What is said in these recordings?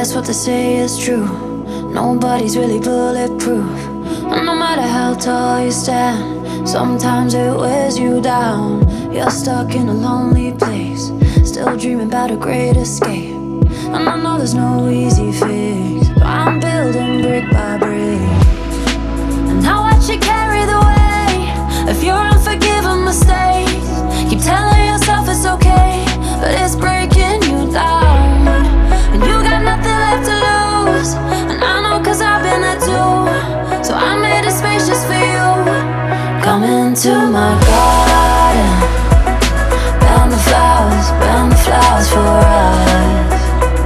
guess what they say is true. Nobody's really bulletproof. And no matter how tall you stand, sometimes it wears you down. You're stuck in a lonely place, still dreaming about a great escape. And I know there's no easy fix, but I'm building brick by brick. And now watch you carry the weight of your unforgiven mistakes. Keep telling yourself it's okay, but it's breaking you down. And you got nothing left to lose, and I know 'cause I've been there too. So I made it spacious for you. Come into my garden, bend the flowers for us.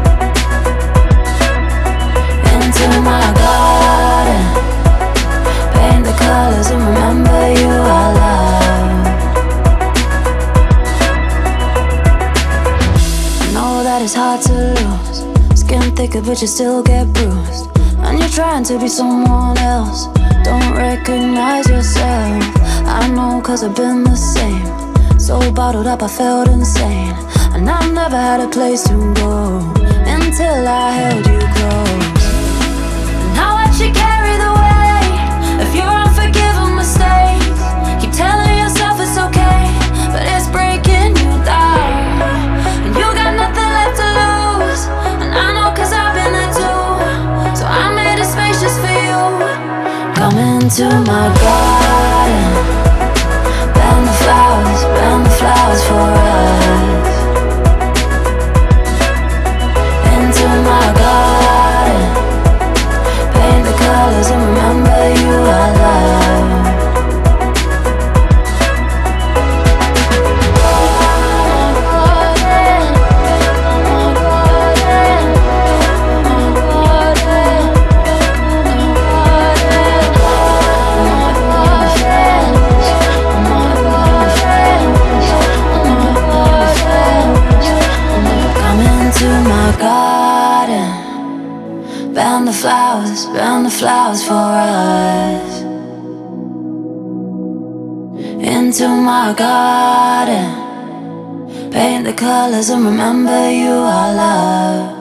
Into my garden, paint the colors and remember you are loved. I know that it's hard to lose, skin thicker but you still get bruised. And you're trying to be someone else, don't recognize yourself. I know 'cause I've been the same, so bottled up I felt insane. And I've never had a place to go until I held you close. And now watch you carry the weight of your unforgiven mistakes. Keep telling yourself it's okay, but it's breaking you down. And you got nothing left to lose, and I know 'cause I've been there too. So I made it spacious for you. Come into my garden, bend the flowers for us. Into my garden, paint the colors and remember you are loved. Garden, bend the flowers for us. Into my garden, paint the colors and remember you are loved.